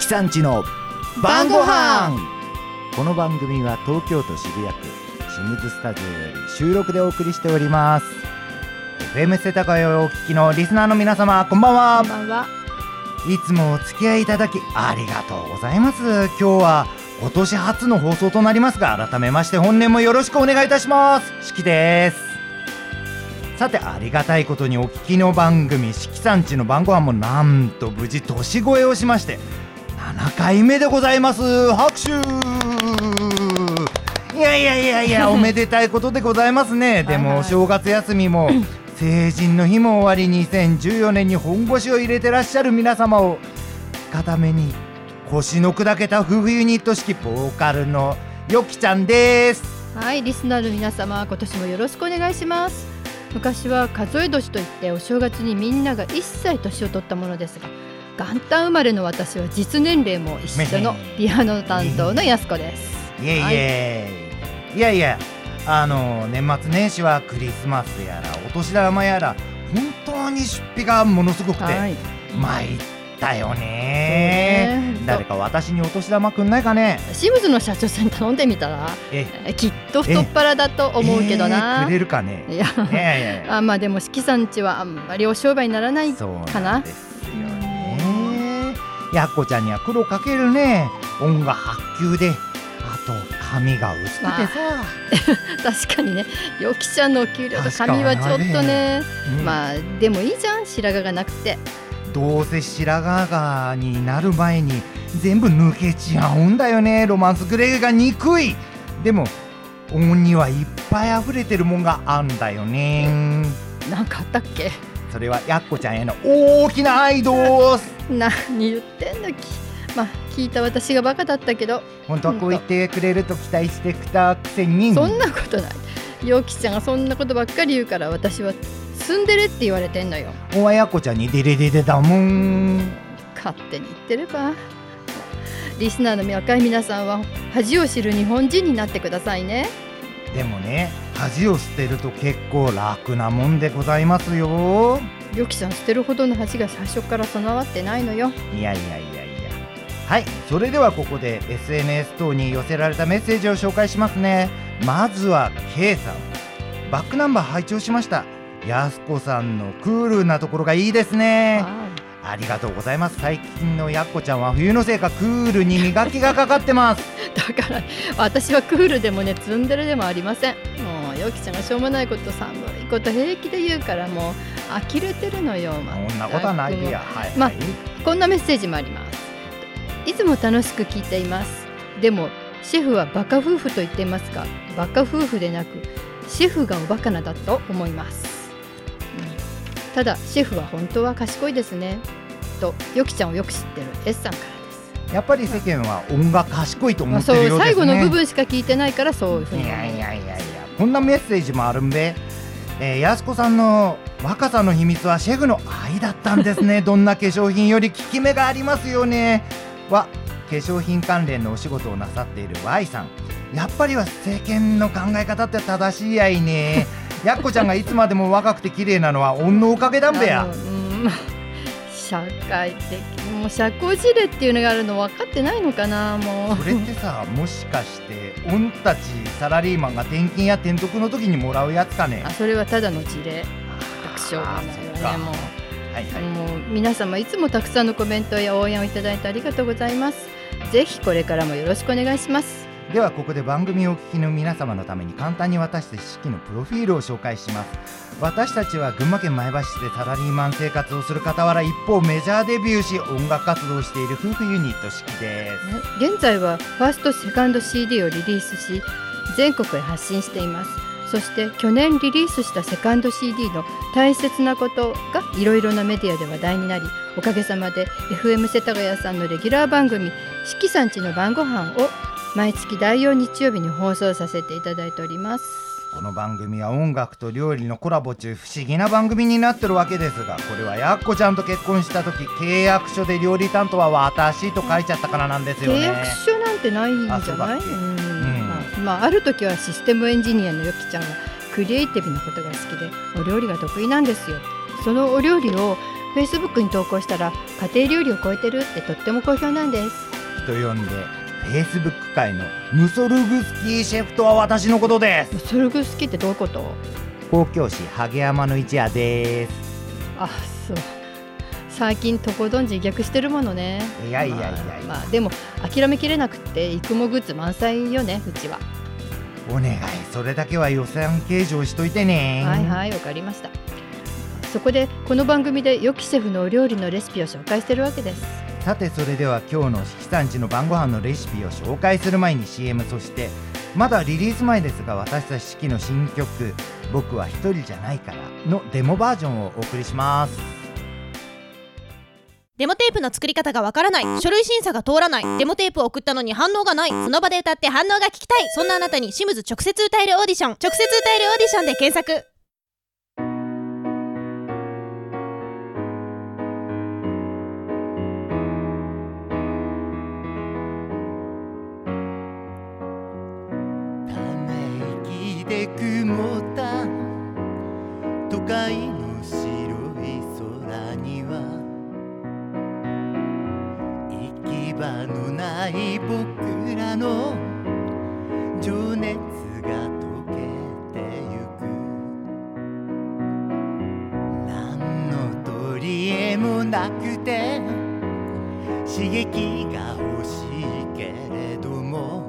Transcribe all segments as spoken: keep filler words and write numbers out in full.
さんちの晩ご飯。この番組は東京都渋谷区清水スタジオより収録でお送りしております。 エフエム 世田谷をお聞きのリスナーの皆様、こんばんは。 こんばんは。 いつもお付き合いいただきありがとうございます。今日は今年初の放送となりますが、改めまして本年もよろしくお願いいたします。しきです。さて、ありがたいことにお聞きの番組しきさんちの晩ご飯もなんと無事年越えをしましてななかいめでございます。拍手。いやいやいやいやおめでたいことでございますね。でもお正月休みも成人の日も終わり、にせんじゅうよねんに本腰を入れてらっしゃる皆様を固めに腰の砕けた夫婦ユニット式ボーカルのよきちゃんです。 はい、リスナーの皆様、今年もよろしくお願いします。昔は数え年といってお正月にみんながいっさい年を取ったものですが、元旦生まれの私は実年齢も一緒のピアノ担当のやすこです。 いえいえ、はい、いやいや、あの年末年始はクリスマスやらお年玉やら本当に出費がものすごくて、はい、参ったよね。誰か私にお年玉くんないかね。 清水の社長さんに頼んでみたらえきっと太っ腹だと思うけどな。 えー、くれるかね。 いやいやいやあ、まあでもしきさんちはあんまりお商売にならないかな。 そうなんですよね。やっこちゃんには苦労かけるね。音が発給で、あと髪が薄くてさ、まあ、確かにね、よきちゃんのお給料と髪はちょっとね、うん、まあでもいいじゃん、白髪がなくて。 どうせ白髪になる前に全部抜けちゃうんだよね。ロマンスグレーが憎い。でも音にはいっぱい溢れてるもんがあんだよね。 なんかあったっけ。 それはやっこちゃんへの大きな愛どす。 何言ってんのき。まあ聞いた私がバカだったけど、 本当はこう言ってくれると期待してきたくせに。 そんなことない。よきちゃんがそんなことばっかり言うから、私はツンデレって言われてんのよ。 おわやこちゃんにデレデレだもん。 勝手に言ってれば。リスナーの若い皆さんは恥を知る日本人になってくださいね。 でもね、恥を捨てると結構楽なもんでございますよ。 よきちゃん捨てるほどの恥が最初から備わってないのよ。 いやいやいやいや。はい、それではここで エスエヌエス 等に寄せられたメッセージを紹介しますね。まずは K さん。バックナンバー拝聴しました。やすこさんのクールなところがいいですね。ありがとうございます。最近のやっこちゃんは冬のせいかクールに磨きがかかってますだから私はクールでもね、ツンデレでもありません。もうよきちゃんがしょうもないこと、寒いこと平気で言うからもう呆れてるのよ。まあ、そんなことはないでや、はいはい、 まあ、こんなメッセージもあります。いつも楽しく聞いています。でもシェフはバカ夫婦と言っていますが、バカ夫婦でなくシェフがおバカなだと思います、うん、ただシェフは本当は賢いですねとよきちゃんをよく知ってる S さんからです。 やっぱり世間は音が賢いと思ってるようですね、 まあ、そう、最後の部分しか聞いてないからそういうふうに。 いやいやいやいや、こんなメッセージもあるんで、えー、やすこさんの若さの秘密はシェフの愛だったんですねどんな化粧品より効き目がありますよね。は化粧品関連のお仕事をなさっている Y さん。やっぱりは世間の考え方って正しいやいねやっこちゃんがいつまでも若くて綺麗なのは恩のおかげだんべや。うん社会的もう社交辞令っていうのがあるの分かってないのかな。もうそれってさ、もしかして恩たちサラリーマンが転勤や転属の時にもらうやつかね。 あ、それはただの事例。楽勝がないよね。もうはいはい、もう皆様いつもたくさんのコメントや応援をいただいてありがとうございます。ぜひこれからもよろしくお願いします。 ではここで番組をお聞きの皆様のために簡単に私たち四季のプロフィールを紹介します。私たちは群馬県前橋市でサラリーマン生活をする傍ら、一方メジャーデビューし音楽活動をしている夫婦ユニット四季です。 現在はファーストセカンド シーディー をリリースし全国へ発信しています。そして去年リリースしたセカンド シーディー の大切なことがいろいろなメディアで話題になり、おかげさまで エフエム 世田谷さんのレギュラー番組四季さんちの晩ご飯を毎月だいよん日曜日に放送させていただいております。 この番組は音楽と料理のコラボ中不思議な番組になってるわけですが、これはやっこちゃんと結婚した時契約書で料理担当は私と書いちゃったからなんですよね。 契約書なんてないんじゃない？うん、まあ、まあ、ある時はシステムエンジニアのよきちゃんはクリエイティブなことが好きでお料理が得意なんですよ。そのお料理を Facebook に投稿したら家庭料理を超えてるってとっても好評なんです。 人呼んで Facebook 界のムソルグスキーシェフとは私のことです。 ムソルグスキーってどういうこと？ 公共紙萩山の一夜です。 あ、そう。最近とことん自虐してるものね。 いやいやいやいや、 まあ、まあでも諦めきれなくって育毛グッズ満載よね、うちは。 お願い、それだけは予算計上しといてね。 はいはい、わかりました。そこでこの番組で良きシェフのお料理のレシピを紹介してるわけです。 さてそれでは今日の四季さんちの晩ご飯のレシピを紹介する前に シーエム、 そしてまだリリース前ですが、私たち四季の新曲僕は一人じゃないからのデモバージョンをお送りします。 デモテープの作り方がわからない、書類審査が通らない、デモテープを送ったのに反応がない、その場で歌って反応が聞きたい、そんなあなたにシムズ直接歌えるオーディション、直接歌えるオーディションで検索。 ため息で曇った都会の白い空には行き場のない僕らの情熱が溶けてゆく。何の取り柄もなくて刺激が欲しいけれども、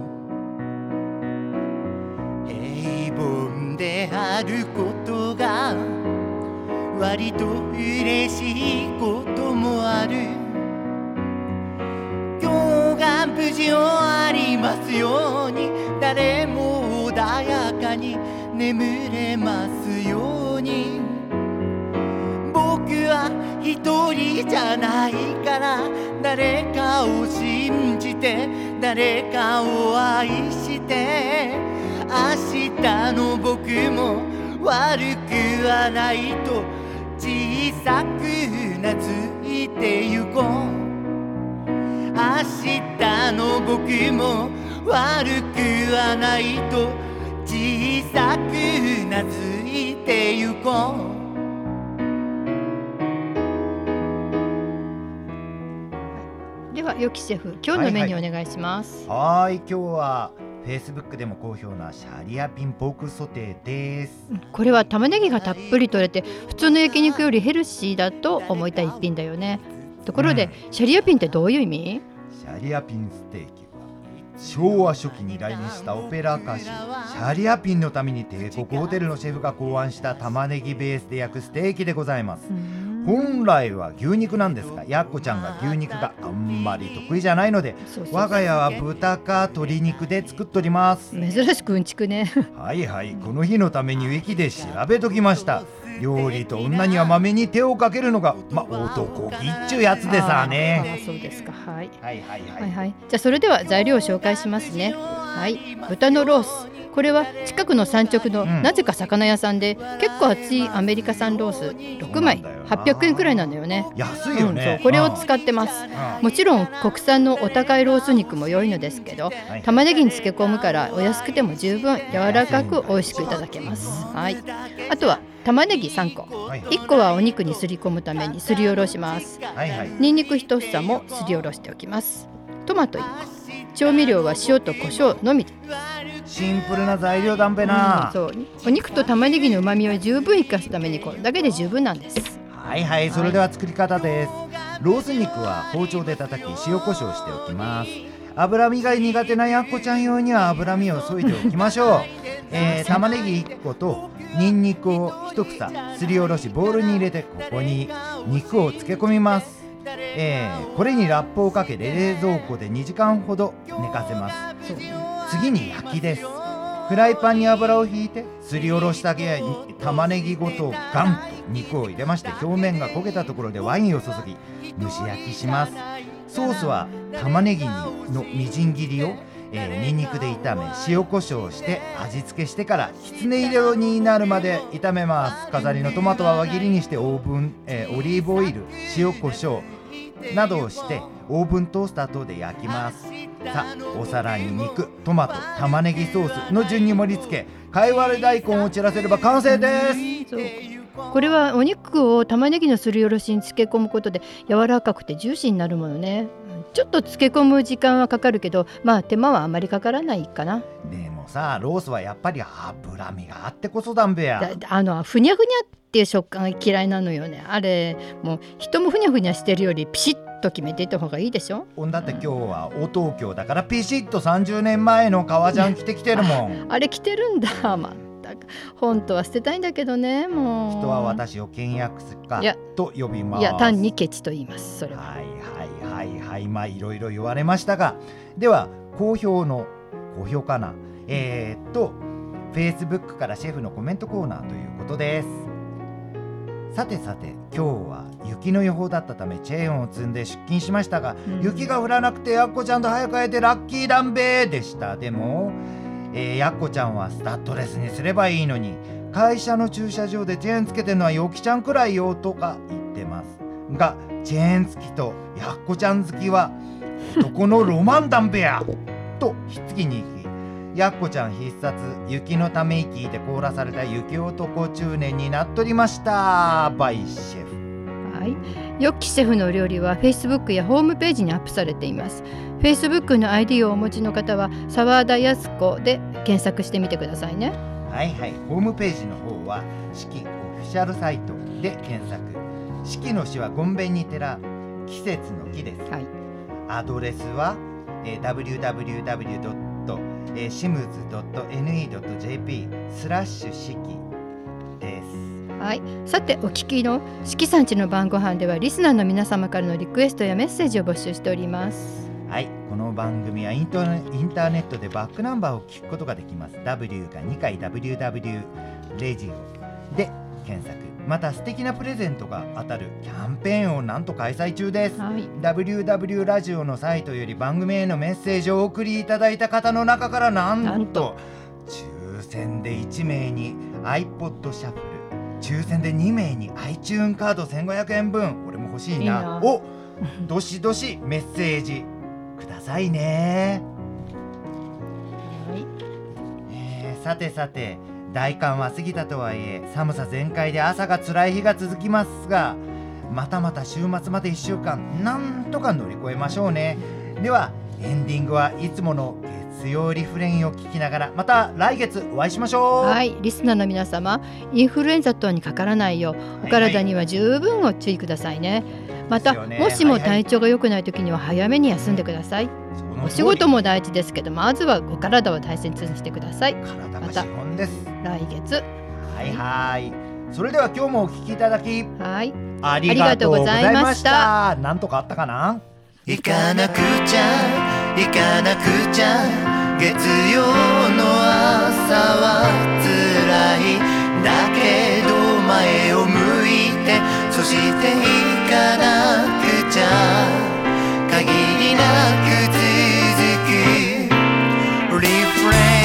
平凡であることが割と嬉しいこともある。今日が無事終わりますように、誰も穏やかに眠れますように。僕は一人じゃないから、誰かを信じて誰かを愛して、明日の僕も悪くはないと小さくうなずいてゆこう。明日の僕も悪くはないと小さくうなずいてゆこう。 では良きシェフ、今日のメニューお願いします。 はい、今日は Facebook でも好評なシャリアピンポークソテーです。 これは玉ねぎがたっぷり取れて普通の焼肉よりヘルシーだと思いたい一品だよね。ところで、うん、シャリアピンってどういう意味？ シャリアピンステーキは昭和初期に来日したオペラ歌手シャリアピンのために帝国ホテルのシェフが考案した玉ねぎベースで焼くステーキでございます。本来は牛肉なんですが、やっこちゃんが牛肉があんまり得意じゃないので、そうそうそう、我が家は豚か鶏肉で作っております。 珍しくうんちくね。 はいはい、この日のためにウィキで調べときました。料理と女にはまめに手をかけるのが、ま、男気っちゅうやつでさね。 あ、そうですか。はい、 はいはいはい、 はいはい、じゃあそれでは材料を紹介しますね。はい、豚のロース、これは近くの産直のなぜか魚屋さんで、うん、結構厚いアメリカ産ロースろくまいはっぴゃくえんくらいなんだよね。 安いよね、 うん、そう、これを使ってます。もちろん国産のお高いロース肉も良いのですけど、はい、玉ねぎに漬け込むからお安くても十分柔らかく美味しくいただけます。はい、あとは玉ねぎさんこ、はい、いっこはお肉にすり込むためにすりおろします。はいはい、にんにく一房もすりおろしておきます。トマトいっこ、調味料は塩と胡椒のみ。 シンプルな材料だんべな、 うん、そう、お肉と玉ねぎのうまみを十分生かすためにこれだけで十分なんです。 はいはい、それでは作り方です。はい、ロース肉は包丁で叩き塩コショウしておきます。脂身が苦手なやっこちゃん用には脂身を削いでおきましょう。えー、玉ねぎいっことニンニクを一房すりおろしボウルに入れて、ここに肉を漬け込みます。えー、これにラップをかけ冷蔵庫でにじかんほど寝かせます。次に焼きです。フライパンに油をひいてすりおろした玉ねぎごとガンと肉を入れまして、表面が焦げたところでワインを注ぎ蒸し焼きします。ソースは玉ねぎのみじん切りを、えー、ニンニクで炒め塩コショウをして味付けしてからきつね色になるまで炒めます。飾りのトマトは輪切りにしてオーブン、えー、オリーブオイル、塩コショウなどをしてオーブントースター等で焼きます。さあ、お皿に肉、トマト、玉ねぎソースの順に盛り付け、かいわれ大根を散らせれば完成です。 そう、 これはお肉を玉ねぎのすりおろしに漬け込むことで柔らかくてジューシーになるものね。ちょっと漬け込む時間はかかるけど、まあ手間はあまりかからないかな。 でもさ、ロースはやっぱり脂身があってこそだんべや。 だあのふにゃふにゃっていう食感が嫌いなのよね。あれもう人もふにゃふにゃしてるよりピシッと決めていた方がいいでしょ。 だって今日はお東京だからピシッとさんじゅうねんまえの革ジャン着てきてるもん。 あれ着てるんだ。まったく本当は捨てたいんだけどね。もう人は私を倹約家と呼びます。 いや単にケチと言います。それははいはいはいはい、まあいろいろ言われましたが、では好評の好評かなえー、っと Facebook からシェフのコメントコーナーということです。さてさて、今日は雪の予報だったためチェーンを積んで出勤しましたが、うん、雪が降らなくてやっこちゃんと早く会えてラッキーだんべでした。でも、えー、やっこちゃんはスタッドレスにすればいいのに、会社の駐車場でチェーンつけてるのはよきちゃんくらいよとか言ってますが、チェーン付きとやっこちゃん好きは男のロマンだんべやとひっつきに行き、やっこちゃん必殺雪のため息で凍らされた雪男中年になっとりましたバイシェフ。 はい、よっきシェフのお料理は Facebook やホームページにアップされています。 Facebook の アイディー をお持ちの方は澤田靖子で検索してみてくださいね。 はいはい、ホームページの方は四季オフィシャルサイトで検索。四季の四はごんべんに寺、季節の木です、はい、アドレスは、えー、ダブリューダブリューダブリュードットシムズドットエヌイードットジェーピースラッシュ四季です。 はい、さてお聞きの四季さんちの晩ご飯ではリスナーの皆様からのリクエストやメッセージを募集しております。 はい、この番組はインターネットでバックナンバーを聞くことができます。 W がにかい ダブリューダブリュー レジオで検索。また素敵なプレゼントが当たるキャンペーンをなんと開催中です、はい、ダブリューダブリュー ラジオのサイトより番組へのメッセージをお送りいただいた方の中からなんと抽選でいちめいに iPod シャッフル、抽選でにめいに iTunes カードせんごひゃくえんぶん、俺も欲しいな、いいなおどしどしメッセージくださいね、はいえー、さてさて大寒は過ぎたとはいえ寒さ全開で朝が辛い日が続きますが、またまた週末までいっしゅうかんなんとか乗り越えましょうね。ではエンディングはいつもの月曜リフレインを聞きながらまた来月お会いしましょう。 はい、リスナーの皆様、インフルエンザ等にかからないようお体には十分ご注意くださいね。また、ね、もしも体調が良くない時には早めに休んでください、はいはい、お仕事も大事ですけど、まずはお体を大切にしてください。 体が資本です。 また来月はいはい、それでは今日もお聞きいただきはいありがとうございました。なんとかあったかな。 行かなくちゃ行かなくちゃ月曜の朝は辛いだけど前を向いてそして行かなくちゃ限りなく続くリフレイン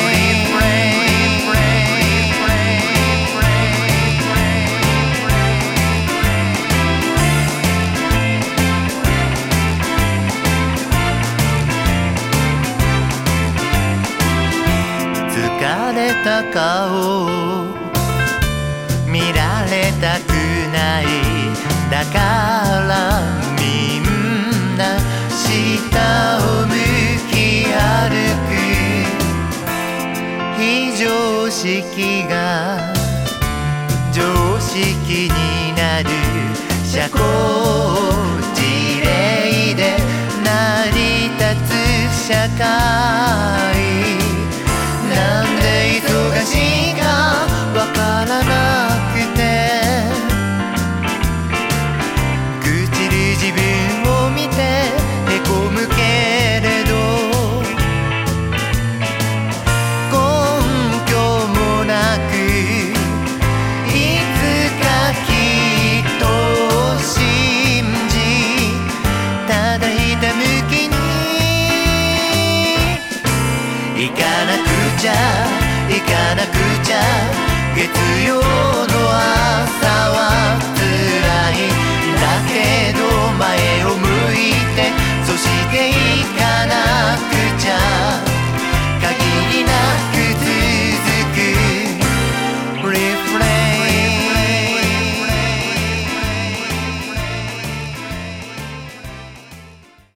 疲れた顔を見られたくない、だからみんな下を向き歩く。非常識が常識になる社交辞令で成り立つ社会、なんで忙しいかわからなくて愚痴る自分を見てへこむけれど根拠もなくいつかきっと信じただひたむきに行かなくちゃ行かなくちゃ月曜の朝は辛いだけど前を向いて